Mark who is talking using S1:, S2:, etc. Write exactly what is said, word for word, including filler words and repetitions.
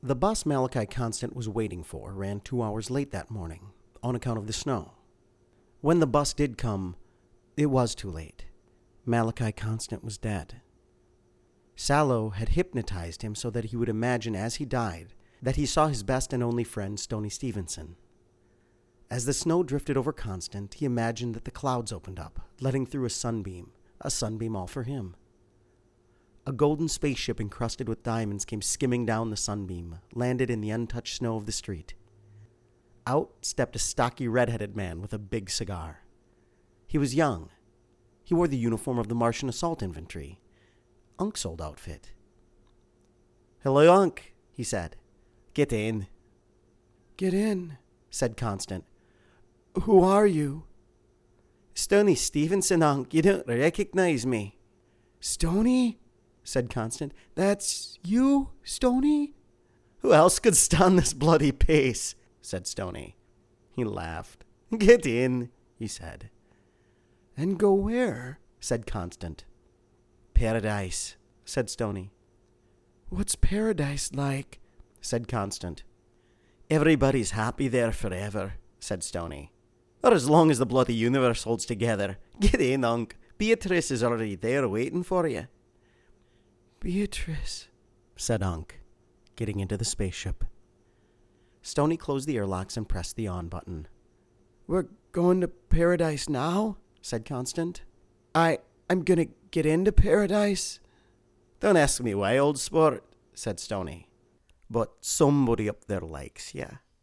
S1: The bus Malachi Constant was waiting for ran two hours late that morning, on account of the snow. When the bus did come, it was too late. Malachi Constant was dead. Sallow had hypnotized him so that he would imagine as he died that he saw his best and only friend, Stoney Stevenson. As the snow drifted over Constant, he imagined that the clouds opened up, letting through a sunbeam, a sunbeam all for him. A golden spaceship encrusted with diamonds came skimming down the sunbeam, landed in the untouched snow of the street. Out stepped a stocky red-headed man with a big cigar. He was young. He wore the uniform of the Martian Assault Infantry, Unk's old outfit. "Hello, Unk," he said. "Get in." "Get in," said Constant. "Who are you?" "Stoney Stevenson, Unk. You don't recognize me." "Stoney?" said Constant. "That's you, Stoney?" "Who else could stand this bloody pace?" said Stoney. He laughed. "Get in," he said. "And go where?" said Constant. "Paradise," said Stoney. "What's paradise like?" said Constant. "Everybody's happy there forever," said Stoney. "Or as long as the bloody universe holds together. Get in, Unk. Beatrice is already there waiting for you." "Beatrice," said Unk, getting into the spaceship. Stoney closed the airlocks and pressed the on button. "We're going to paradise now?" said Constant. I, I'm gonna get into paradise." "Don't ask me why, old sport," said Stoney. "But somebody up there likes ya."